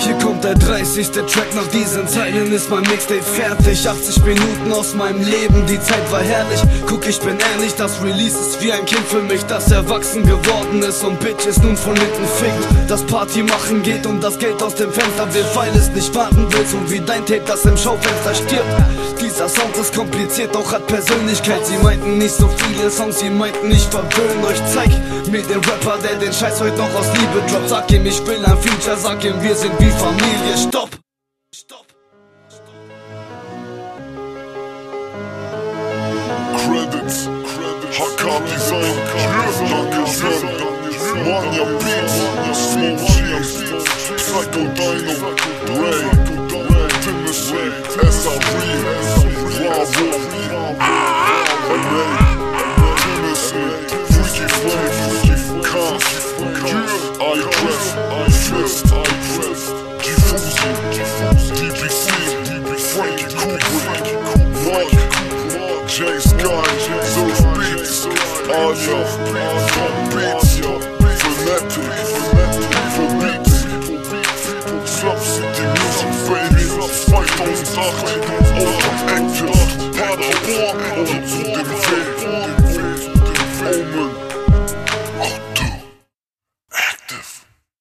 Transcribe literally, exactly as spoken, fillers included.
Hier kommt der dreißigste Track, nach diesen Zeilen ist mein Mixtape fertig. achtzig Minuten aus meinem Leben, die Zeit war herrlich. Guck, ich bin ehrlich, das Release ist wie ein Kind für mich, das erwachsen geworden ist und Bitches nun von hinten fickt. Das Party machen geht und das Geld aus dem Fenster will, weil es nicht warten will, so wie dein Tape, das im Schaufenster stirbt. Dieser Sound ist kompliziert, doch hat Persönlichkeit. Sie meinten nicht so viele Songs, sie meinten ich verwöhn euch. Zeig mir den Rapper, der den Scheiß heute noch aus Liebe droppt. Sag ihm, ich will ein Feature, sag ihm, wir sind wie Familie. Stopp! Stopp! Credits, H K Design, Dankeschön, Mania Beats, Smoke G, Psycho Dino, Ray, Timothy, S R E, Bravo, M A, Timothy, Freaky Flame, Cash, I-Press, Fist, G-Fuzi, D B C, Frankie Kubrick, Mark, J Sky, Surf Beats, Anya,